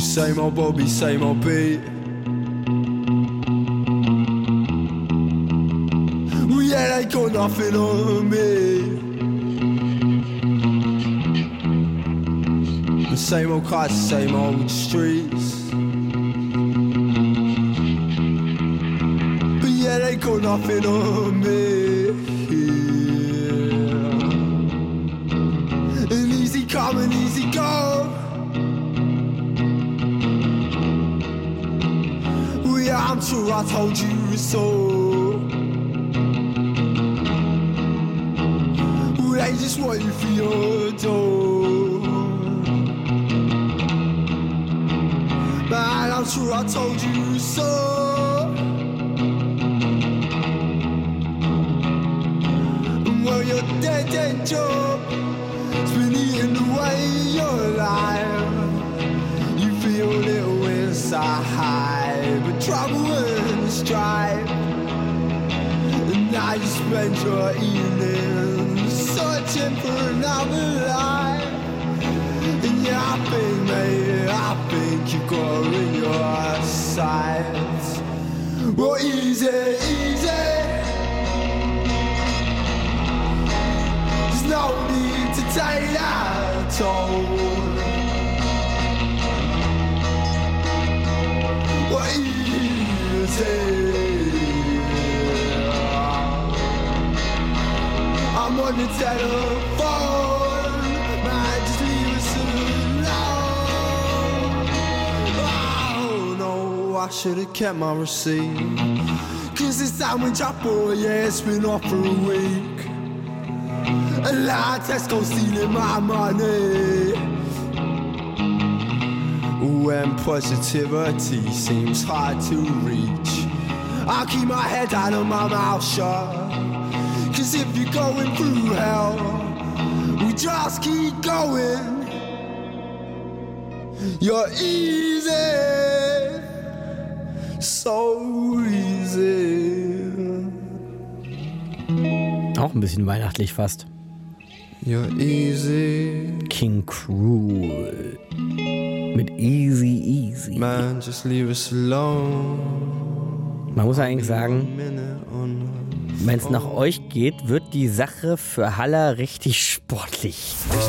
Same old Bobby, same old beat. Well, yeah, they got nothing on me. The same old cars, same old streets. But yeah, they got nothing on me. And easy come and easy go. Well, yeah, I'm sure I told you so. Well, they just want you for your door. Man, I'm sure I told you so. Well, your dead job has been eating away your life. You feel a little inside, but trouble and strife. And now you spend your evenings searching for another life. And yeah, I think you got her in your sights. Well, easy. There's no need to take that toll. Well, easy. I'm on the telephone. Man, just leave us alone. Oh no, I should've kept my receipt. Cause this sandwich I bought, yeah, it's been off for a week. A lot of Tesco stealing my money. When positivity seems hard to reach, I'll keep my head down and my mouth shut. Cause if you're going through hell, we just keep going. You're easy, so easy. Auch ein bisschen weihnachtlich fast. You're easy. King Cruel mit Easy. Man, just leave us alone. Man muss eigentlich sagen, wenn es nach euch geht, wird die Sache für Haller richtig sportlich.